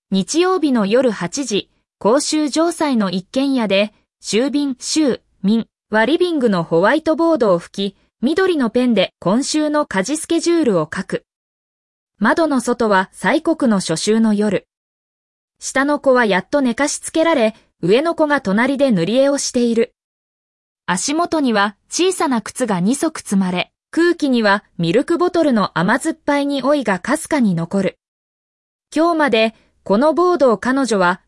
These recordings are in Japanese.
日曜日の夜8時、公衆城西の一軒家で、州民はリビングのホワイトボードを拭き、緑のペンで今週の家事スケジュールを書く。窓の外は西国の初秋の夜。下の子はやっと寝かしつけられ、上の子が隣で塗り絵をしている。足元には小さな靴が2足積まれ、空気にはミルクボトルの甘酸っぱい匂いがかすかに残る。今日までこのボードを彼女は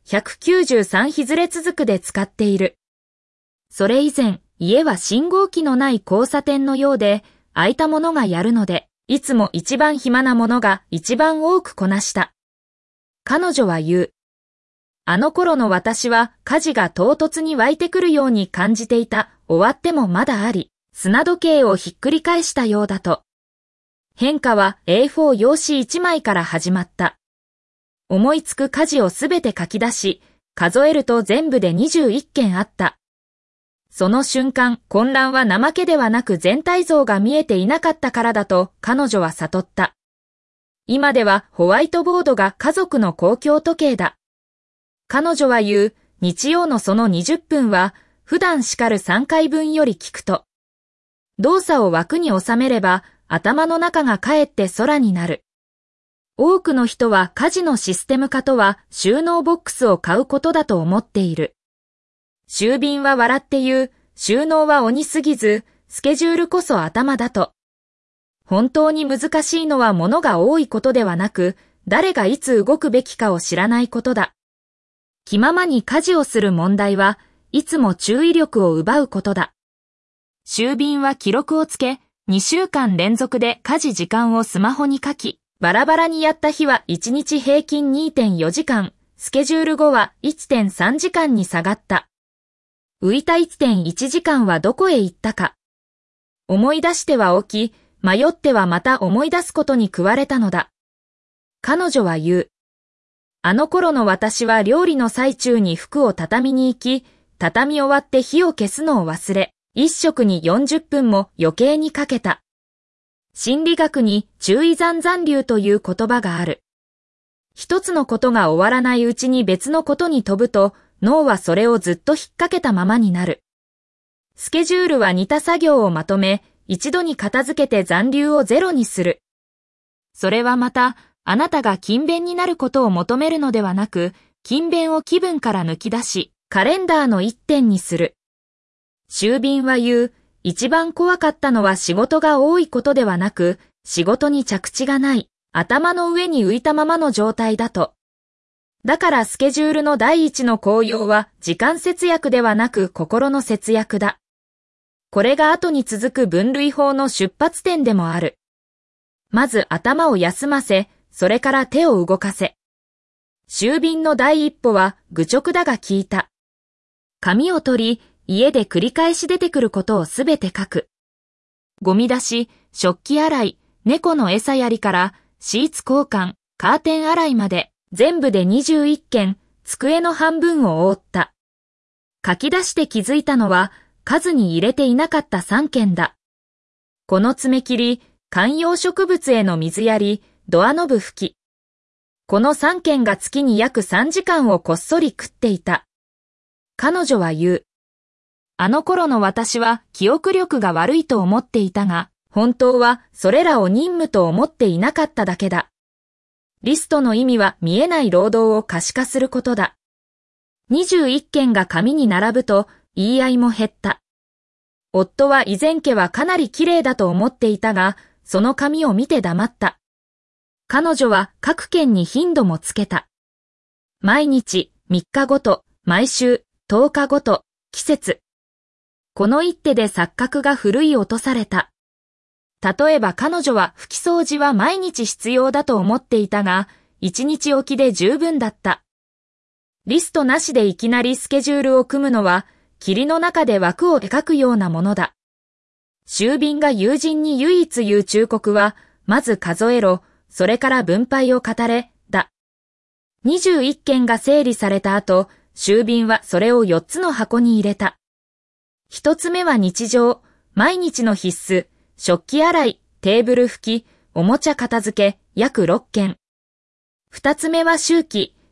193日ずれ続くで使っている。それ以前、家は信号機のない交差点のようで、空いたものがやるので、いつも一番暇なものが一番多くこなした。彼女は言う。あの頃の私は家事が唐突に湧いてくるように感じていた。終わってもまだあり、砂時計をひっくり返したようだと。変化は A4 用紙1枚から始まった。思いつく家事をすべて書き出し、数えると全部で21件あった。その瞬間、混乱は怠けではなく全体像が見えていなかったからだと彼女は悟った。今ではホワイトボードが家族の公共時計だ。彼女は言う、日曜のその20分は、普段叱る3回分より聞くと。動作を枠に収めれば、頭の中がかえって空になる。多くの人は家事のシステム化とは収納ボックスを買うことだと思っている。州民は笑って言う、収納は鬼すぎず、スケジュールこそ頭だと。本当に難しいのは物が多いことではなく、誰がいつ動くべきかを知らないことだ。気ままに家事をする問題はいつも注意力を奪うことだ。州民は記録をつけ、2週間連続で家事時間をスマホに書き、バラバラにやった日は1日平均 2.4 時間、スケジュール後は 1.3 時間に下がった。浮いた 1.1 時間はどこへ行ったか。思い出してはおき、迷ってはまた思い出すことに食われたのだ。彼女は言う。あの頃の私は料理の最中に服を畳みに行き、畳み終わって火を消すのを忘れ、一食に40分も余計にかけた。心理学に注意残残流という言葉がある。一つのことが終わらないうちに別のことに飛ぶと、脳はそれをずっと引っ掛けたままになる。スケジュールは似た作業をまとめ、一度に片付けて残留をゼロにする。それはまた、あなたが勤勉になることを求めるのではなく、勤勉を気分から抜き出し、カレンダーの一点にする。州民は言う、一番怖かったのは仕事が多いことではなく、仕事に着地がない、頭の上に浮いたままの状態だと。だからスケジュールの第一の効用は時間節約ではなく心の節約だ。これが後に続く分類法の出発点でもある。まず頭を休ませ、それから手を動かせ。州民の第一歩は愚直だが効いた。紙を取り、家で繰り返し出てくることをすべて書く。ゴミ出し、食器洗い、猫の餌やりから、シーツ交換、カーテン洗いまで、全部で21件、机の半分を覆った。書き出して気づいたのは、数に入れていなかった3件だ。この爪切り、観葉植物への水やり、ドアノブ拭き。この3件が月に約3時間をこっそり食っていた。彼女は言う。あの頃の私は記憶力が悪いと思っていたが、本当はそれらを任務と思っていなかっただけだ。リストの意味は見えない労働を可視化することだ。21件が紙に並ぶと言い合いも減った。夫は以前家はかなり綺麗だと思っていたが、その紙を見て黙った。彼女は各件に頻度もつけた。毎日、3日ごと、毎週、10日ごと、季節。この一手で錯覚が奮い落とされた。例えば彼女は拭き掃除は毎日必要だと思っていたが、1日おきで十分だった。リストなしでいきなりスケジュールを組むのは、霧の中で枠を描くようなものだ。州民が友人に唯一言う忠告は、まず数えろ、それから分配を語れ、だ。21件が整理された後、州民はそれを4つの箱に入れた。1つ目は日常、毎日の必須、食器洗い、テーブル拭き、おもちゃ片付け、約6件。2つ目は周期、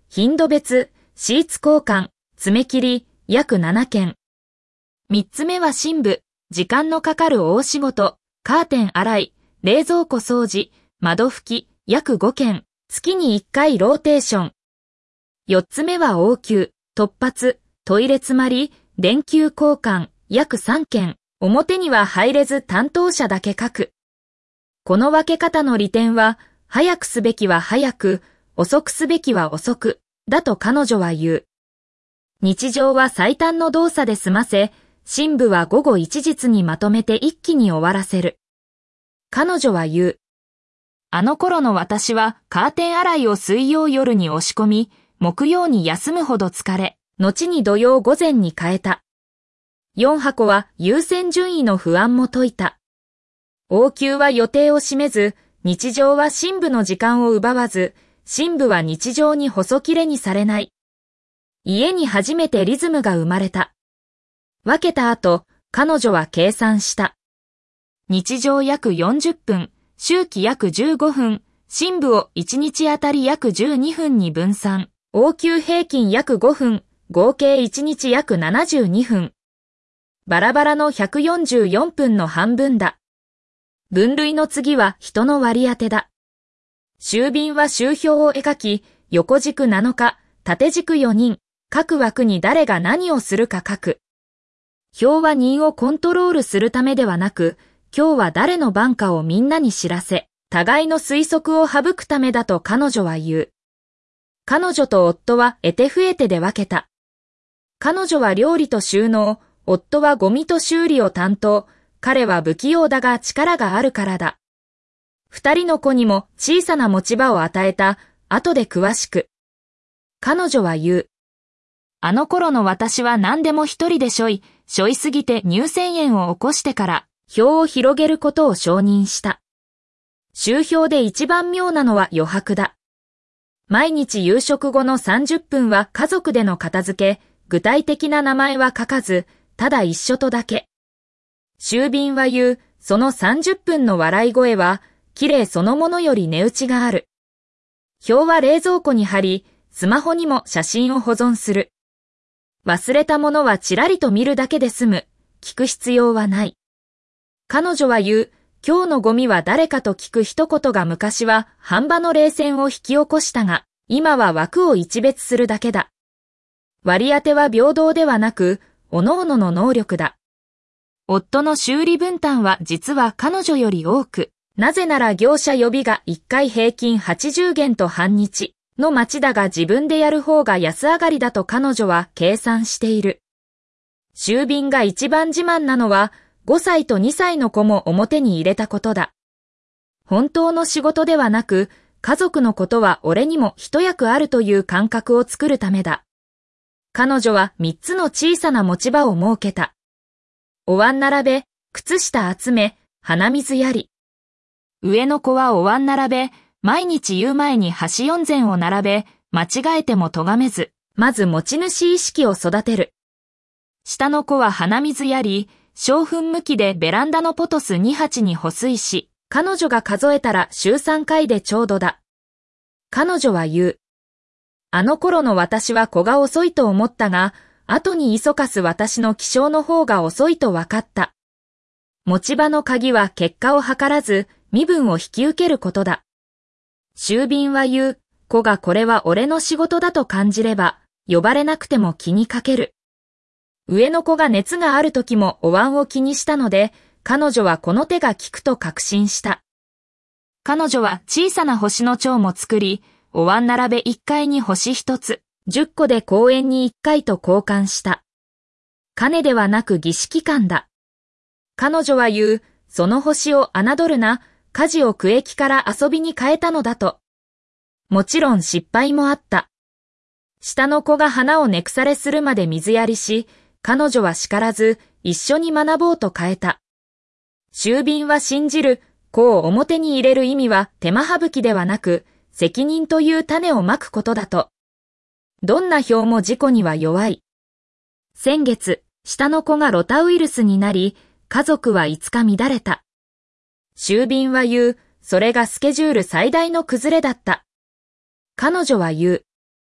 頻度別、シーツ交換、爪切り、約7件。3つ目は深部、時間のかかる大仕事、カーテン洗い、冷蔵庫掃除、窓拭き、約5件、月に1回ローテーション。4つ目は応急、突発、トイレ詰まり、電球交換、約3件、表には入れず担当者だけ書く。この分け方の利点は、早くすべきは早く、遅くすべきは遅く、だと彼女は言う。日常は最短の動作で済ませ、深部は午後一日にまとめて一気に終わらせる。彼女は言う。あの頃の私はカーテン洗いを水曜夜に押し込み、木曜に休むほど疲れ、後に土曜午前に変えた。4箱は優先順位の不安も解いた。応急は予定を占めず、日常は深部の時間を奪わず、深部は日常に細切れにされない。家に初めてリズムが生まれた。分けた後、彼女は計算した。日常約40分、周期約15分、深部を1日あたり約12分に分散、応急平均約5分、合計1日約72分。バラバラの144分の半分だ。分類の次は人の割り当てだ。周便は周表を描き、横軸7日、縦軸4人、各枠に誰が何をするか書く。表は人をコントロールするためではなく、今日は誰の番かをみんなに知らせ、互いの推測を省くためだと彼女は言う。彼女と夫は得手不得手で分けた。彼女は料理と収納、夫はゴミと修理を担当、彼は不器用だが力があるからだ。2人の子にも小さな持ち場を与えた、後で詳しく。彼女は言う。あの頃の私は何でも一人でしょいすぎて入選円を起こしてから、表を広げることを承認した。周表で一番妙なのは余白だ。毎日夕食後の30分は家族での片付け、具体的な名前は書かず、ただ一緒とだけ。周便は言う、その30分の笑い声は、綺麗そのものより値打ちがある。表は冷蔵庫に貼り、スマホにも写真を保存する。忘れたものはちらりと見るだけで済む。聞く必要はない。彼女は言う、今日のゴミは誰かと聞く一言が昔は半端の冷戦を引き起こしたが、今は枠を一別するだけだ。割り当ては平等ではなく、各々の能力だ。夫の修理分担は実は彼女より多く、なぜなら業者予備が1回平均80元と半日の待ちだが自分でやる方が安上がりだと彼女は計算している。周便が一番自慢なのは5歳と2歳の子も表に入れたことだ。本当の仕事ではなく、家族のことは俺にも一役あるという感覚を作るためだ。彼女は3つの小さな持ち場を設けた。お椀並べ、靴下集め、鼻水やり。上の子はお椀並べ、毎日言う前に箸4膳を並べ、間違えても咎めず、まず持ち主意識を育てる。下の子は鼻水やり、小噴向きでベランダのポトス2鉢に保水し、彼女が数えたら週3回でちょうどだ。彼女は言う。あの頃の私は子が遅いと思ったが、後に急かす私の起床の方が遅いと分かった。持ち場の鍵は結果を図らず、身分を引き受けることだ。周便は言う、子がこれは俺の仕事だと感じれば、呼ばれなくても気にかける。上の子が熱がある時もお椀を気にしたので、彼女はこの手が効くと確信した。彼女は小さな星の蝶も作り、お椀並べ1階に星1つ、10個で公園に1回と交換した。金ではなく儀式感だ。彼女は言う、その星を侮るな、家事を区域から遊びに変えたのだと。もちろん失敗もあった。下の子が花を根腐れするまで水やりし、彼女は叱らず、一緒に学ぼうと変えた。周便は信じる、子を表に入れる意味は手間省きではなく、責任という種をまくことだと。どんな表も事故には弱い。先月、下の子がロタウイルスになり、家族は5日乱れた。周便は言う、それがスケジュール最大の崩れだった。彼女は言う。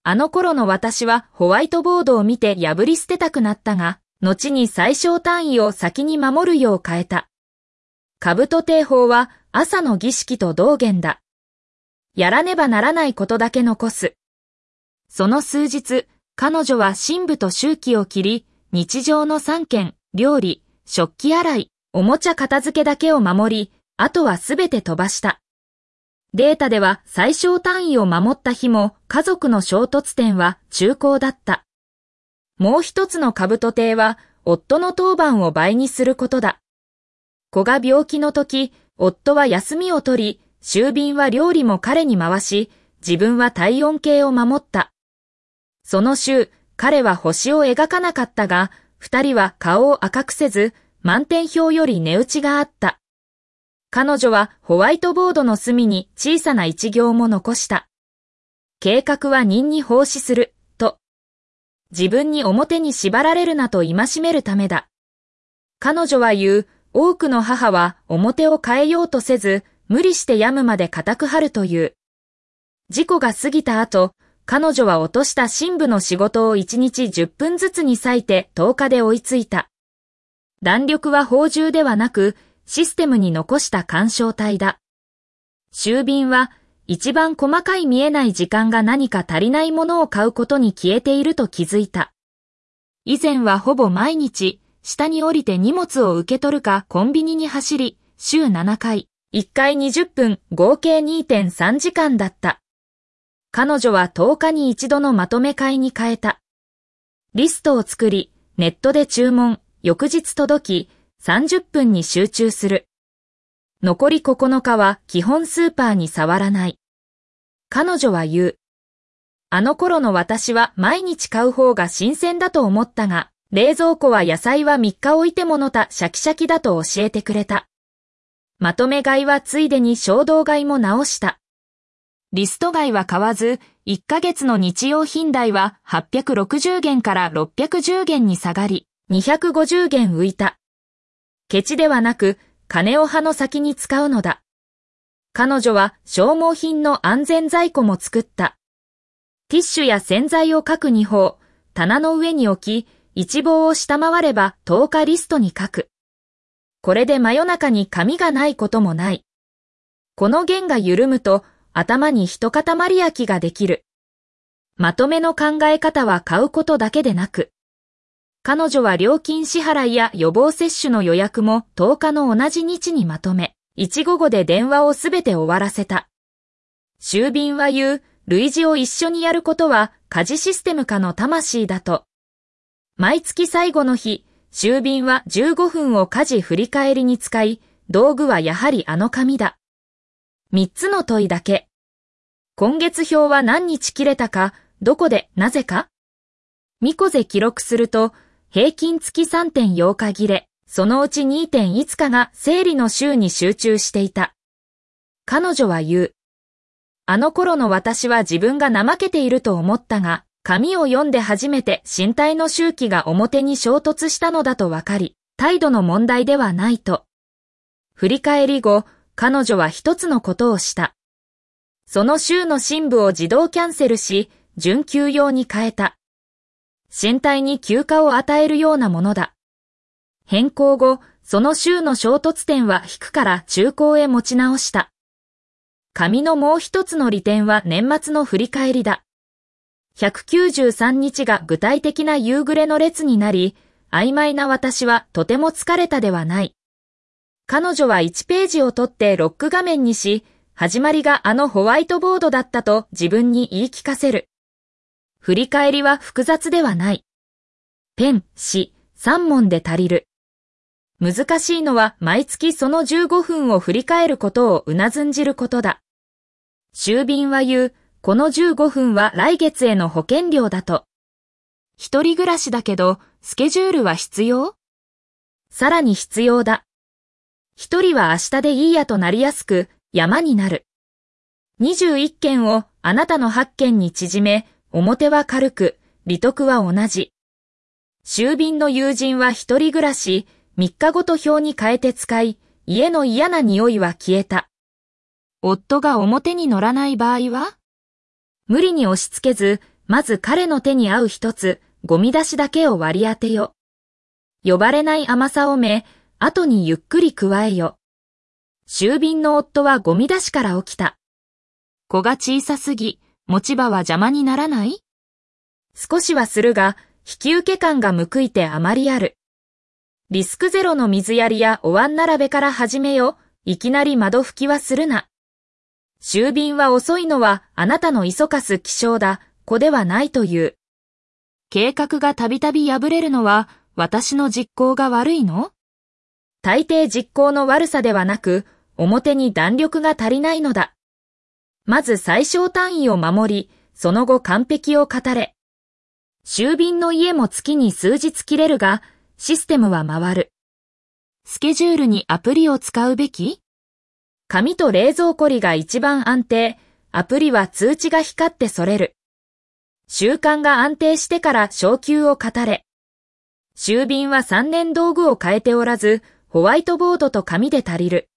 あの頃の私はホワイトボードを見て破り捨てたくなったが、後に最小単位を先に守るよう変えた。兜定法は朝の儀式と同源だ。やらねばならないことだけ残す。その数日、彼女は神父と周期を切り、日常の3件、料理、食器洗い、おもちゃ片付けだけを守り、あとはすべて飛ばした。データでは最小単位を守った日も家族の衝突点は中高だった。もう一つの兜定は夫の当番を倍にすることだ。子が病気の時、夫は休みを取り、秋便は料理も彼に回し、自分は体温計を守った。その週、彼は星を描かなかったが、二人は顔を赤くせず、満点表より値打ちがあった。彼女はホワイトボードの隅に小さな一行も残した。計画は任に奉仕する、と。自分に表に縛られるなと戒めるためだ。彼女は言う、多くの母は表を変えようとせず、無理して病むまで固く張るという。事故が過ぎた後、彼女は落とした神父の仕事を1日10分ずつに割いて10日で追いついた。弾力は宝珠ではなく、システムに残した干渉体だ。秋便は一番細かい見えない時間が何か足りないものを買うことに消えていると気づいた。以前はほぼ毎日、下に降りて荷物を受け取るかコンビニに走り、週7回、1回20分、合計 2.3 時間だった。彼女は10日に一度のまとめ買いに変えた。リストを作り、ネットで注文、翌日届き、30分に集中する。残り9日は基本スーパーに触らない。彼女は言う。あの頃の私は毎日買う方が新鮮だと思ったが、冷蔵庫は野菜は3日置いてものたシャキシャキだと教えてくれた。まとめ買いはついでに衝動買いも直した。リスト買いは買わず、1ヶ月の日用品代は860元から610元に下がり、250元浮いた。ケチではなく、金を葉の先に使うのだ。彼女は消耗品の安全在庫も作った。ティッシュや洗剤を各2包、棚の上に置き、一棒を下回れば10日リストに書く。これで真夜中に紙がないこともない。この弦が緩むと頭に一塊焼きができる。まとめの考え方は買うことだけでなく、彼女は料金支払いや予防接種の予約も10日の同じ日にまとめ、1午後で電話をすべて終わらせた。秋便は言う、類似を一緒にやることは家事システム化の魂だと。毎月最後の日、秋便は15分を家事振り返りに使い、道具はやはりあの紙だ。3つの問いだけ。今月表は何日切れたか、どこで、なぜか？ミコゼ記録すると、平均月 3.8 日切れ、そのうち 2.5 日が生理の週に集中していた。彼女は言う。あの頃の私は自分が怠けていると思ったが、紙を読んで初めて身体の周期が表に衝突したのだと分かり、態度の問題ではないと。振り返り後、彼女は一つのことをした。その週の深部を自動キャンセルし、準休養に変えた。身体に休暇を与えるようなものだ。変更後、その週の衝突点は引くから中高へ持ち直した。紙のもう一つの利点は年末の振り返りだ。193日が具体的な夕暮れの列になり、曖昧な私はとても疲れたではない。彼女は1ページを取ってロック画面にし、始まりがあのホワイトボードだったと自分に言い聞かせる。振り返りは複雑ではない。ペン、紙、3問で足りる。難しいのは毎月その15分を振り返ることをうなずんじることだ。秋便は言う、この15分は来月への保険料だと。一人暮らしだけど、スケジュールは必要？さらに必要だ。一人は明日でいいやとなりやすく、山になる。21件をあなたの8件に縮め、表は軽く、利得は同じ。秋便の友人は一人暮らし、3日ごと表に変えて使い、家の嫌な匂いは消えた。夫が表に乗らない場合は？無理に押し付けず、 まず彼の手に合う一つ、ゴミ出しだけを割り当てよ。呼ばれない甘さをめ、後にゆっくり加えよ。秋便の夫はゴミ出しから起きた。子が小さすぎ、持ち場は邪魔にならない？少しはするが、引き受け感が報いてあまりある。リスクゼロの水やりやお椀並べから始めよ。いきなり窓拭きはするな。秋便は遅いのはあなたの急かす気性だ、子ではないという。計画がたびたび破れるのは私の実行が悪いの？大抵実行の悪さではなく、表に弾力が足りないのだ。まず最小単位を守り、その後完璧を語れ。秋便の家も月に数日切れるが、システムは回る。スケジュールにアプリを使うべき？紙と冷蔵庫里が一番安定、アプリは通知が光ってそれる。習慣が安定してから昇給を語れ。秋便は3年道具を変えておらず、ホワイトボードと紙で足りる。